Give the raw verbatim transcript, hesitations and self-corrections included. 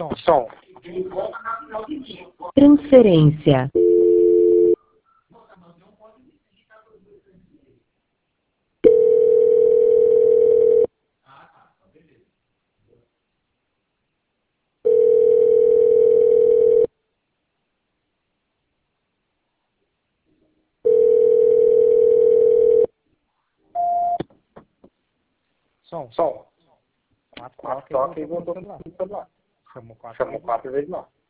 som, transferência, som, quatro toques e voltou pro celular. Chamou quatro vezes lá.